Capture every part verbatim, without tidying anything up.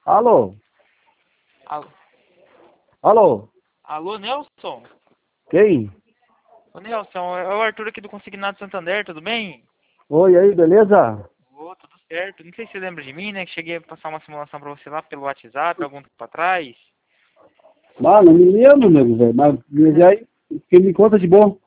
Alô? Alô, Alô? alô, Nelson? Quem? Ô, Nelson, é o Arthur aqui do Consignado Santander, tudo bem? Oi, aí, beleza? Ô, tudo certo. Não sei se você lembra de mim, né? Que cheguei a passar uma simulação pra você lá pelo WhatsApp, algum tempo atrás. Mano, não me lembro, nego, velho. Mas mas e aí, que me conta de bom?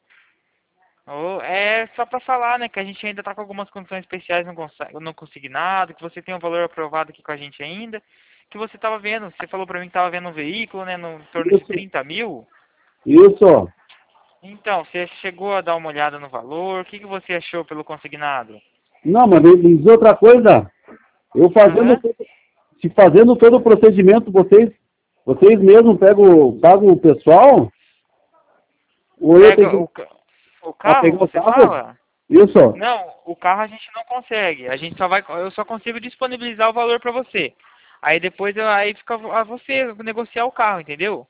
Ô, é só pra falar, né? Que a gente ainda tá com algumas condições especiais no, consa- no Consignado, que você tem um valor aprovado aqui com a gente ainda. Que você tava vendo, você falou pra mim que tava vendo um veículo, né? No em torno de Isso. trinta mil. Isso. Então, você chegou a dar uma olhada no valor? O que, que você achou pelo Consignado? Não, mas me me diz outra coisa. Eu fazendo, Aham. todo- se fazendo todo o procedimento, vocês, vocês mesmos pegam, pagam o pessoal? Ou eu tenho Pega o, que ca- o pra carro, pegar o você carro? fala? Isso. Não, o carro a gente não consegue. A gente só vai, eu só consigo disponibilizar o valor pra você. Aí depois eu- aí fica a você negociar o carro, entendeu?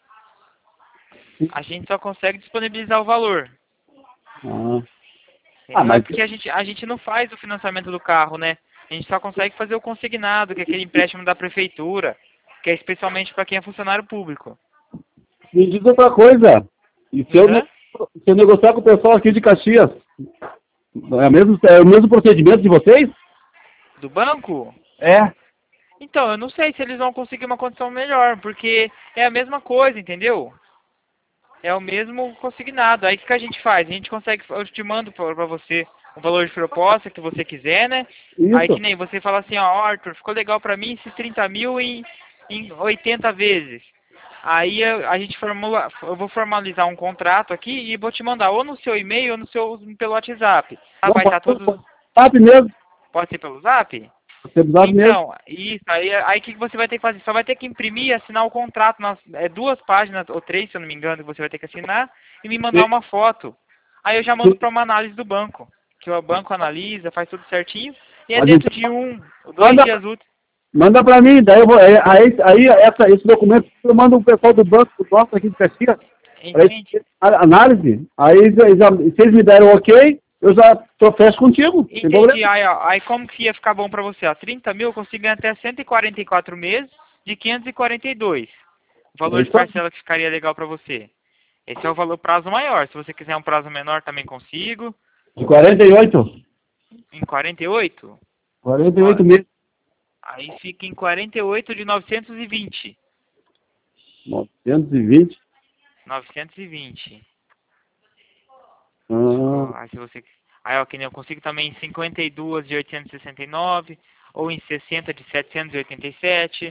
A gente só consegue disponibilizar o valor, Ah, ah entendeu? É mas porque a gente a gente não faz o financiamento do carro, né? A gente só consegue fazer o consignado, que é aquele empréstimo da prefeitura, que é especialmente para quem é funcionário público. me diz outra coisa. E se eu, ne- Aham. se eu negociar com o pessoal aqui de Caxias, é, mesmo, é o mesmo procedimento de vocês? Do banco? É. Então, eu não sei se eles vão conseguir uma condição melhor, porque é a mesma coisa, entendeu? É o mesmo consignado. Aí o que, que a gente faz? A gente consegue, eu te mando pra pra você o valor de proposta que você quiser, né? Aí que Isso. nem você fala assim, ó, Arthur, ficou legal pra mim esses trinta mil em, em oitenta vezes. Aí a, a gente formula, eu vou formalizar um contrato aqui e vou te mandar ou no seu e-mail ou no seu, pelo WhatsApp. Ah, Não, vai pode estar ser todos, pode ser zap mesmo. pode ser pelo Zap? Pode ser zap mesmo. Então, isso, aí aí o que que você vai ter que fazer? Só vai ter que imprimir e assinar o contrato, nas, é duas páginas, ou três, se eu não me engano, que você vai ter que assinar, e me mandar Sim, uma foto. Aí eu já mando sim. para uma análise do banco, que o banco analisa, faz tudo certinho, e é Mas dentro então, de um, ou dois manda, dias úteis. manda pra mim, daí eu vou. é, Aí, aí essa, esse documento eu mando o pessoal do banco nosso aqui de Caxias para Entende? a análise. Aí já, já- se eles me deram ok, eu já tô, fecho contigo, sem problema. Entendi. Aí, ó, aí como que ia ficar bom para você? Ó, trinta mil eu consigo ganhar até cento e quarenta e quatro meses de quinhentos e quarenta e dois. O É valor de isso aí. parcela que ficaria legal para você. Esse é o valor prazo maior. Se você quiser um prazo menor, também consigo. De quarenta e oito. Em quarenta e oito? quarenta e Ó, oito meses. aí fica em quarenta e oito de novecentos e vinte. novecentos e vinte. novecentos e vinte. Ah, Ó, aí se você... Aí, ó, que nem eu consigo também em cinquenta e dois de oitocentos e sessenta e nove, ou em sessenta de setecentos e oitenta e sete.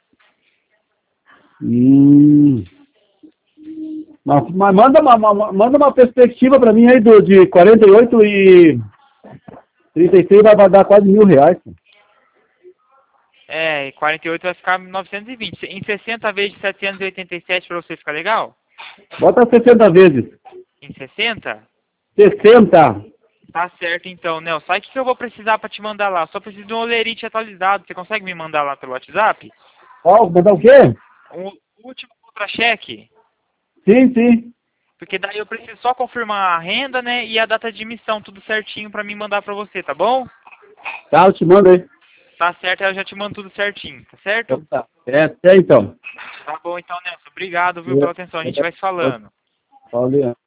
hum. Mas, mas manda, uma, uma- manda uma perspectiva pra mim aí do, de quarenta e oito e trinta e seis vai vai dar quase mil reais. É, e quarenta e oito vai ficar novecentos e vinte. Em sessenta vezes de setecentos e oitenta e sete pra você ficar legal? Bota sessenta vezes. Em sessenta? sessenta. Tá certo então, Nel. Sabe o que que eu vou precisar pra te mandar lá? Só preciso de um olerite atualizado. Você consegue me mandar lá pelo WhatsApp? Ó, mandar o quê? Um último contra-cheque? Sim, sim. Porque daí eu preciso só confirmar a renda, né? E a data de emissão, tudo certinho pra mim mandar pra você, tá bom? Tá, eu te mando aí. Tá certo, aí eu já te mando tudo certinho, tá certo? Então tá. É, até então. Tá bom então, Nelson. Obrigado, viu, pela atenção. A gente vai se falando. Valeu.